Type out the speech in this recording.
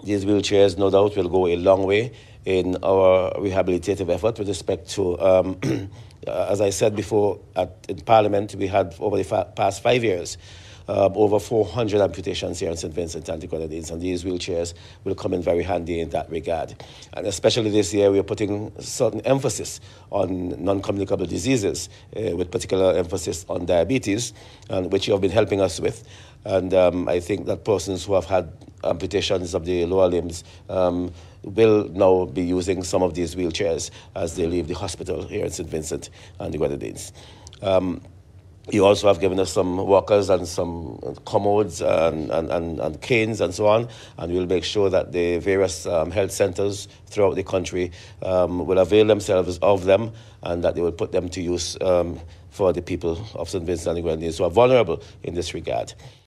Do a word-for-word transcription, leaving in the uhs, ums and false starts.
These wheelchairs, no doubt, will go a long way in our rehabilitative effort with respect to, um, as I said before, at, in Parliament, we had over the fa- past five years um, over four hundred amputations here in Saint Vincent and the Grenadines, and these wheelchairs will come in very handy in that regard. And especially this year, we are putting certain emphasis on non-communicable diseases, uh, with particular emphasis on diabetes, and which you have been helping us with. And um, I think that persons who have had amputations of the lower limbs um, will now be using some of these wheelchairs as they leave the hospital here in Saint Vincent and the Grenadines. Um, you also have given us some walkers and some commodes and, and, and, and canes and so on, and we'll make sure that the various um, health centres throughout the country um, will avail themselves of them, and that they will put them to use um, for the people of Saint Vincent and the Grenadines who are vulnerable in this regard.